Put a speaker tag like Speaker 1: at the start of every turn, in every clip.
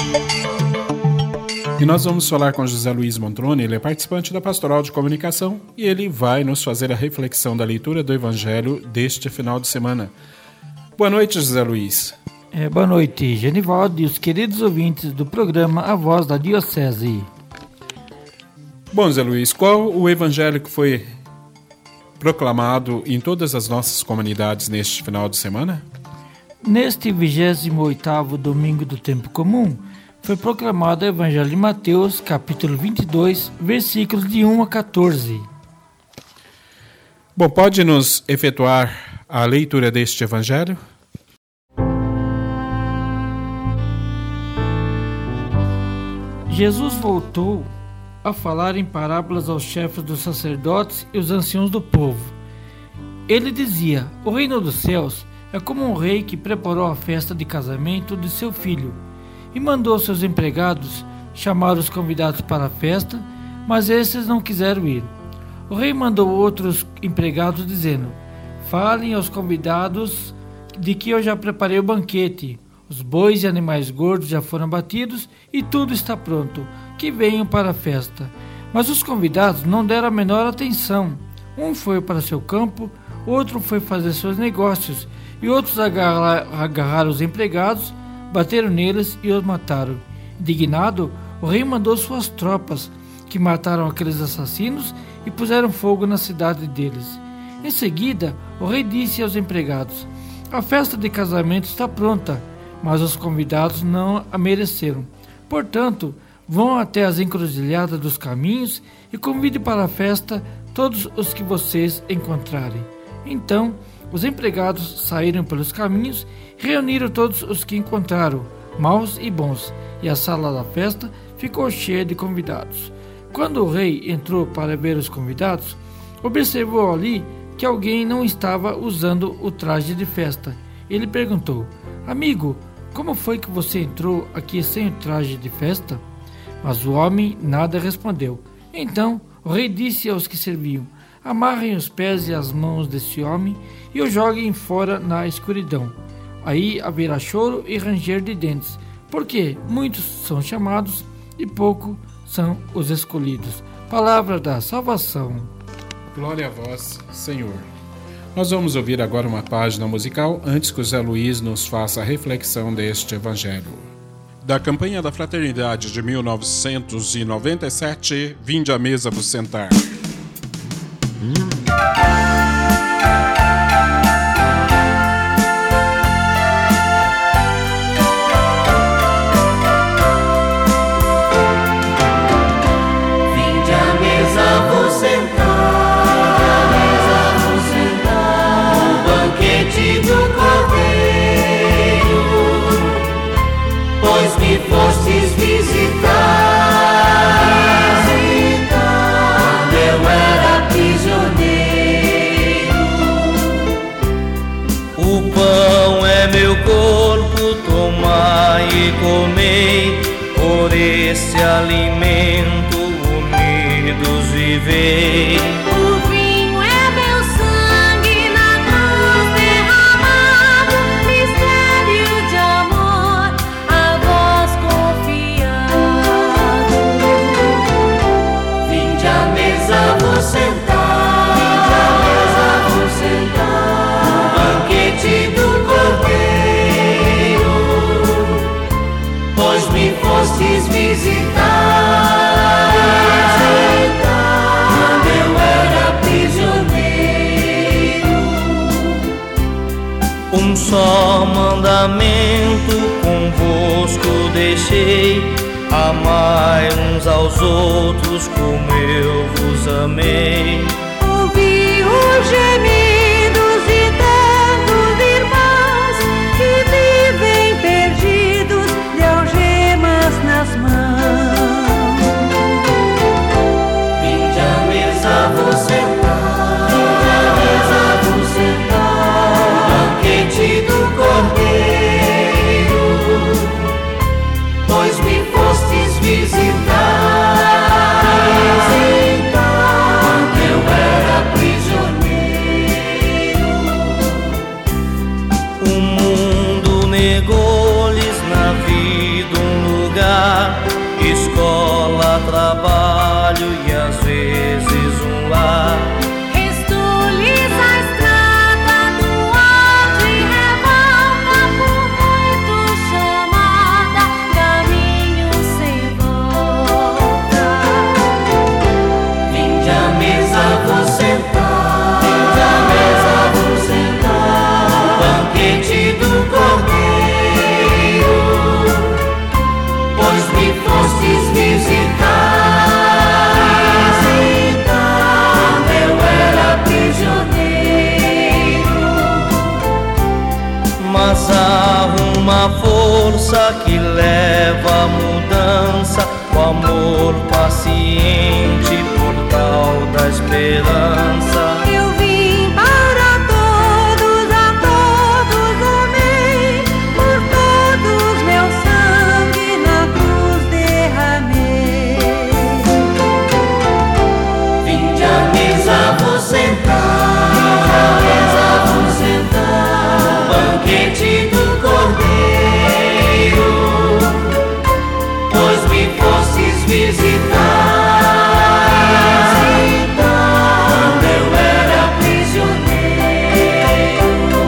Speaker 1: E nós vamos falar com José Luiz Montrone, ele é participante da Pastoral de Comunicação e ele vai nos fazer a reflexão da leitura do Evangelho deste final de semana. Boa noite, José Luiz.
Speaker 2: Boa noite, Genivaldo e os queridos ouvintes do programa A Voz da Diocese.
Speaker 1: Bom, José Luiz, qual o Evangelho que foi proclamado em todas as nossas comunidades neste final de semana?
Speaker 2: Neste 28º domingo do tempo comum, foi proclamado o Evangelho de Mateus, capítulo 22, versículos de 1 a 14.
Speaker 1: Bom, pode nos efetuar a leitura deste Evangelho?
Speaker 2: Jesus voltou a falar em parábolas aos chefes dos sacerdotes e os anciãos do povo. Ele dizia: o reino dos céus é como um rei que preparou a festa de casamento de seu filho e mandou seus empregados chamar os convidados para a festa, mas esses não quiseram ir. O rei mandou outros empregados dizendo: falem aos convidados de que eu já preparei o banquete, os bois e animais gordos já foram abatidos e tudo está pronto, que venham para a festa. Mas os convidados não deram a menor atenção. Um foi para seu campo, outro foi fazer seus negócios, e outros agarraram os empregados, bateram neles e os mataram. Indignado, o rei mandou suas tropas, que mataram aqueles assassinos e puseram fogo na cidade deles. Em seguida, o rei disse aos empregados: a festa de casamento está pronta, mas os convidados não a mereceram. Portanto, vão até as encruzilhadas dos caminhos e convide para a festa todos os que vocês encontrarem. Então, os empregados saíram pelos caminhos e reuniram todos os que encontraram, maus e bons, e a sala da festa ficou cheia de convidados. Quando o rei entrou para ver os convidados, observou ali que alguém não estava usando o traje de festa. Ele perguntou: amigo, como foi que você entrou aqui sem o traje de festa? Mas o homem nada respondeu. Então o rei disse aos que serviam: amarrem os pés e as mãos desse homem e o joguem fora na escuridão. Aí haverá choro e ranger de dentes, porque muitos são chamados e poucos são os escolhidos. Palavra da salvação.
Speaker 1: Glória a vós, Senhor. Nós vamos ouvir agora uma página musical antes que o Zé Luiz nos faça a reflexão deste Evangelho. Da campanha da Fraternidade de 1997, Vinde à mesa vos sentar.
Speaker 3: Fostes visitar, quando eu era prisioneiro.
Speaker 4: O pão é meu corpo, tomai e comei, por esse alimento unidos vivei.
Speaker 3: Fostes visitar, quando eu era prisioneiro.
Speaker 4: Um só mandamento convosco deixei, amai uns aos outros como eu vos amei.
Speaker 5: Ouvi os gemidos de tantos irmãos que vivem perdidos de algemas nas mãos.
Speaker 3: Vinde à mesa vos sentar, vinde à mesa vos sentar, banquete do Cordeiro, pois me fostes visitar, quando eu era
Speaker 4: trabalho e às vezes um lar.
Speaker 5: Restou-lhes a estrada do alto e revolta, por muitos chamada, caminho sem volta.
Speaker 3: Vinde à mesa vos sentar, vinde à mesa vos sentar, o banquete do Cordeiro, pois me fostes visitar, quando eu era prisioneiro.
Speaker 4: Mas há uma força que leva a mudança, o amor paciente, portal da esperança.
Speaker 5: Eu vim para todos, a todos amei, por todos meu sangue na cruz derramei.
Speaker 3: Vinde à mesa vos sentar, vinde à mesa vos sentar, o banquete do Cordeiro, pois me fostes visitar, quando eu era prisioneiro.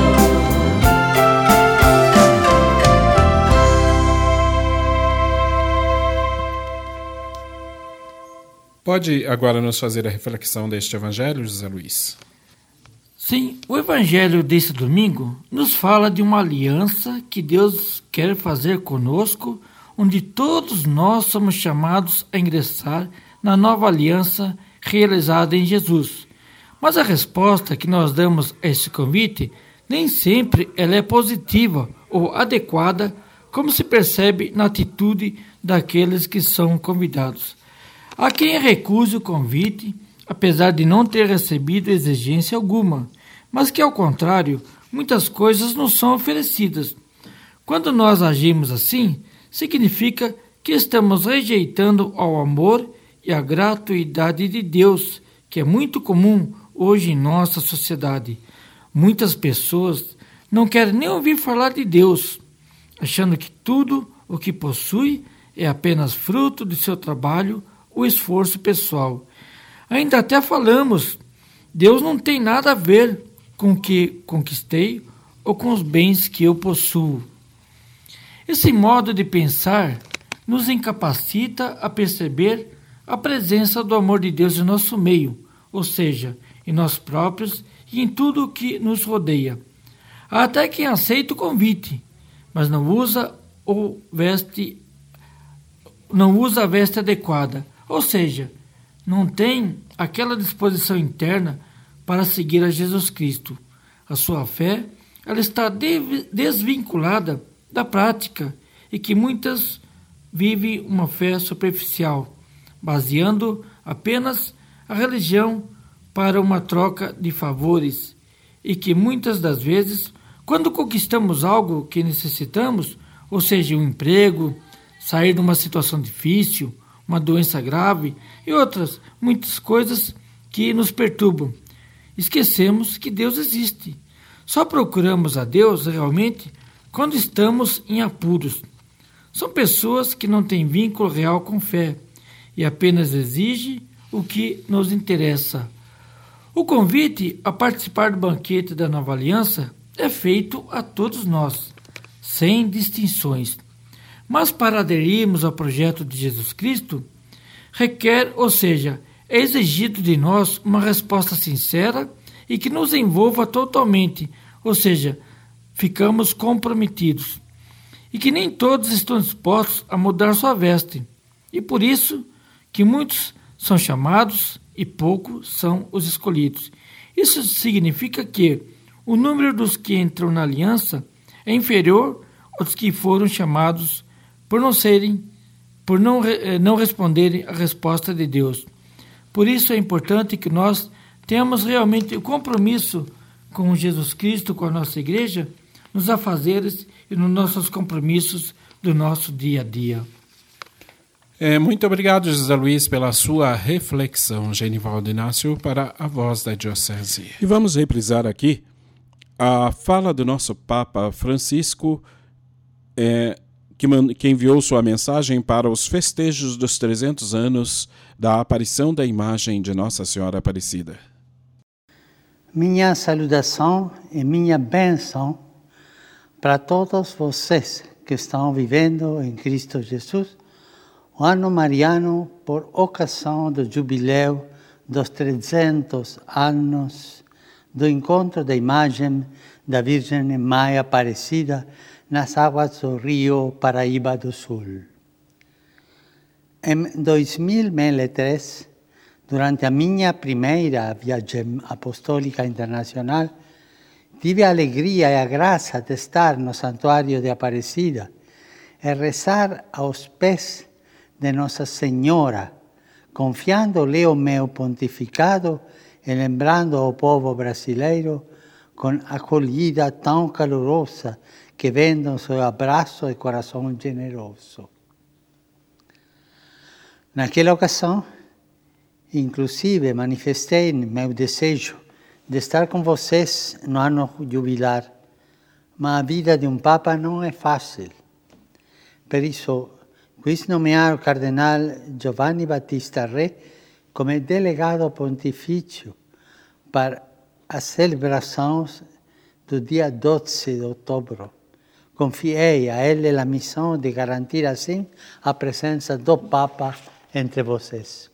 Speaker 1: Pode agora nos fazer a reflexão deste evangelho, José Luiz?
Speaker 2: Sim, o evangelho desse domingo nos fala de uma aliança que Deus quer fazer conosco, onde todos nós somos chamados a ingressar na nova aliança realizada em Jesus. Mas a resposta que nós damos a esse convite nem sempre ela é positiva ou adequada, como se percebe na atitude daqueles que são convidados. Há quem recuse o convite, apesar de não ter recebido exigência alguma, mas que, ao contrário, muitas coisas nos são oferecidas. Quando nós agimos assim, significa que estamos rejeitando ao amor e a gratuidade de Deus, que é muito comum hoje em nossa sociedade. Muitas pessoas não querem nem ouvir falar de Deus, achando que tudo o que possui é apenas fruto de seu trabalho ou esforço pessoal. Ainda até falamos, Deus não tem nada a ver com o que conquistei ou com os bens que eu possuo. Esse modo de pensar nos incapacita a perceber a presença do amor de Deus em nosso meio, ou seja, em nós próprios e em tudo o que nos rodeia. Há até quem aceita o convite, mas não usa a veste adequada, ou seja, não tem aquela disposição interna para seguir a Jesus Cristo. A sua fé ela está desvinculada da prática e que muitas vivem uma fé superficial, baseando apenas a religião para uma troca de favores e que muitas das vezes, quando conquistamos algo que necessitamos, ou seja, um emprego, sair de uma situação difícil, uma doença grave e outras muitas coisas que nos perturbam, esquecemos que Deus existe. Só procuramos a Deus realmente quando estamos em apuros. São pessoas que não têm vínculo real com fé e apenas exigem o que nos interessa. O convite a participar do banquete da Nova Aliança é feito a todos nós, sem distinções. Mas para aderirmos ao projeto de Jesus Cristo, requer, ou seja, é exigido de nós uma resposta sincera e que nos envolva totalmente, ou seja, ficamos comprometidos. E que nem todos estão dispostos a mudar sua veste. E por isso que muitos são chamados e poucos são os escolhidos. Isso significa que o número dos que entram na aliança é inferior aos que foram chamados por não responderem à resposta de Deus. Por isso é importante que nós tenhamos realmente o compromisso com Jesus Cristo, com a nossa igreja, nos afazeres e nos nossos compromissos do nosso dia a dia.
Speaker 1: Muito obrigado, José Luiz, pela sua reflexão. Genivaldo Inácio para a Voz da Diocese. E vamos reprisar aqui a fala do nosso Papa Francisco, que enviou sua mensagem para os festejos dos 300 anos da aparição da imagem de Nossa Senhora Aparecida.
Speaker 6: Minha saudação e minha bênção para todos vocês que estão vivendo em Cristo Jesus o ano mariano por ocasião do jubileu dos 300 anos do encontro da imagem da Virgem Mãe Aparecida nas águas do rio Paraíba do Sul. Em 2003, durante a minha primeira viagem apostólica internacional, tive a alegria e a graça de estar no Santuário de Aparecida e rezar aos pés de Nossa Senhora, confiando-lhe o meu pontificado e lembrando ao povo brasileiro com acolhida tão calorosa que vem do seu abraço e coração generoso. Naquela ocasião, inclusive, manifestei meu desejo de estar com vocês no ano jubilar, mas a vida de um Papa não é fácil. Por isso, quis nomear o cardenal Giovanni Battista Re como delegado pontifício para as celebrações do dia 12 de outubro. Confiei a ele a missão de garantir assim a presença do Papa entre vocês.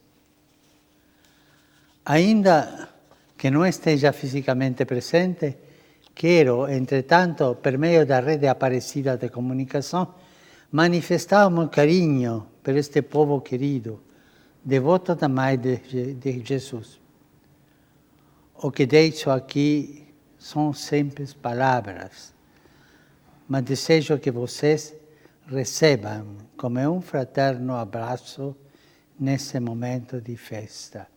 Speaker 6: Ainda que não esteja fisicamente presente, quero, entretanto, por meio da rede Aparecida de comunicação, manifestar o meu carinho por este povo querido, devoto da Mãe de Jesus. O que deixo aqui são simples palavras, mas desejo que vocês recebam como um fraterno abraço nesse momento de festa.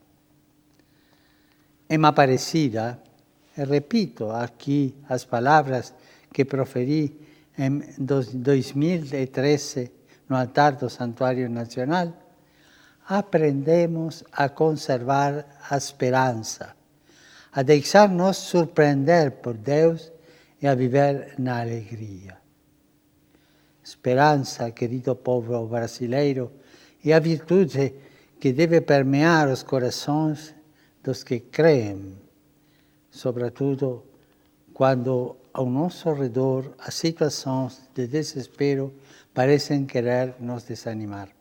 Speaker 6: Em Aparecida, repito aqui as palavras que proferi em 2013 no altar do Santuário Nacional, aprendemos a conservar a esperança, a deixar-nos surpreender por Deus e a viver na alegria. Esperança, querido povo brasileiro, é a virtude que deve permear os corações dos que creem, sobretudo quando ao nosso redor as situações de desespero parecem querer nos desanimar.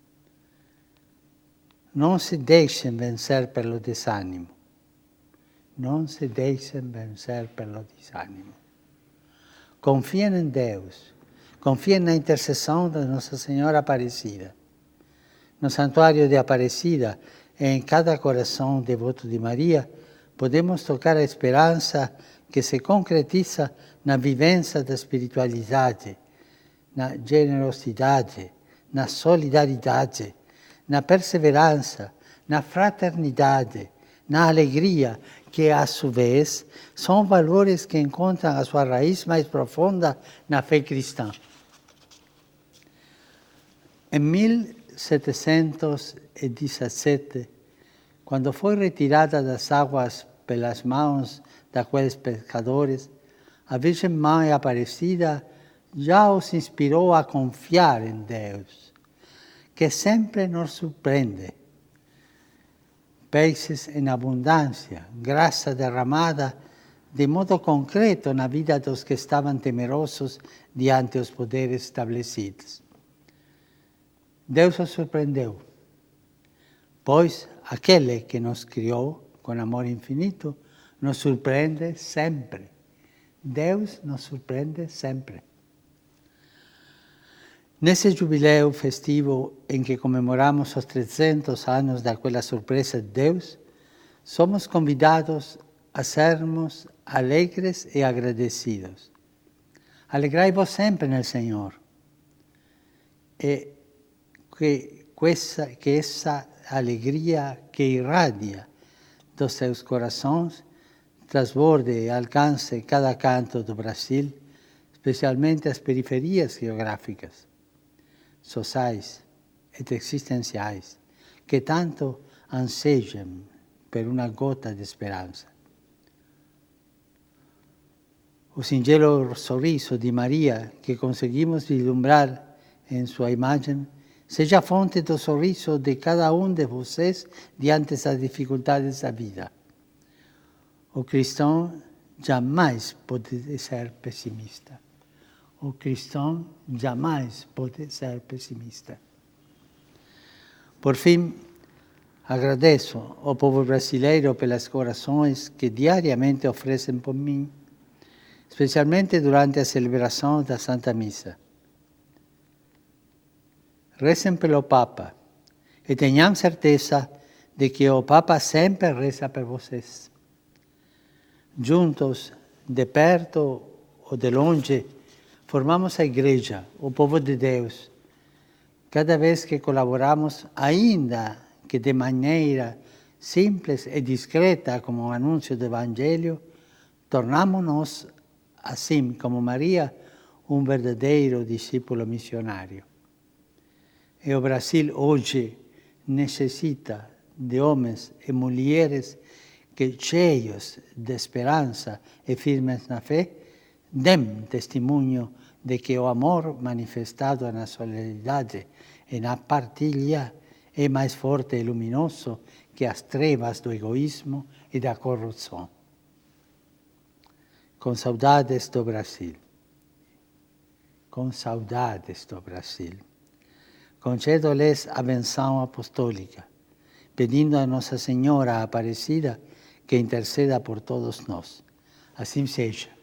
Speaker 6: Não se deixem vencer pelo desânimo. Não se deixem vencer pelo desânimo. Confiem em Deus. Confiem na intercessão de Nossa Senhora Aparecida. No Santuário de Aparecida, em cada coração devoto de Maria, podemos tocar a esperança que se concretiza na vivência da espiritualidade, na generosidade, na solidariedade, na perseverança, na fraternidade, na alegria, que, a sua vez, são valores que encontram a sua raiz mais profunda na fé cristã. Em 1717, quando foi retirada das águas pelas mãos daqueles pescadores, a Virgem Mãe Aparecida já os inspirou a confiar em Deus, que sempre nos surpreende. Peixes em abundância, graça derramada de modo concreto na vida dos que estavam temerosos diante dos poderes estabelecidos. Deus os surpreendeu, pois aquele que nos criou com amor infinito nos surpreende sempre. Deus nos surpreende sempre. Nesse jubileu festivo em que comemoramos os 300 anos daquela surpresa de Deus, somos convidados a sermos alegres e agradecidos. Alegrai-vos sempre no Senhor. E que essa alegria que irradia dos seus corações transborde e alcance cada canto do Brasil, especialmente as periferias geográficas, sociais e existenciais, que tanto anseiam por uma gota de esperança. O singelo sorriso de Maria que conseguimos vislumbrar em sua imagem, seja fonte do sorriso de cada um de vocês diante das dificuldades da vida. O cristão jamais pode ser pessimista. O cristão jamais pode ser pessimista. Por fim, agradeço ao povo brasileiro pelas orações que diariamente oferecem por mim, especialmente durante a celebração da Santa Missa. Rezem pelo Papa e tenham certeza de que o Papa sempre reza por vocês. Juntos, de perto ou de longe, formamos a Igreja, o povo de Deus. Cada vez que colaboramos, ainda que de maneira simples e discreta como o anúncio do Evangelho, tornamos-nos, assim como Maria, um verdadeiro discípulo missionário. E o Brasil hoje necessita de homens e mulheres que, cheios de esperança e firmes na fé, dêem testemunho de que o amor manifestado na solidariedade e na partilha é mais forte e luminoso que as trevas do egoísmo e da corrupção. Com saudades do Brasil. Com saudades do Brasil. Concedo-lhes a benção apostólica, pedindo a Nossa Senhora Aparecida que interceda por todos nós. Assim seja.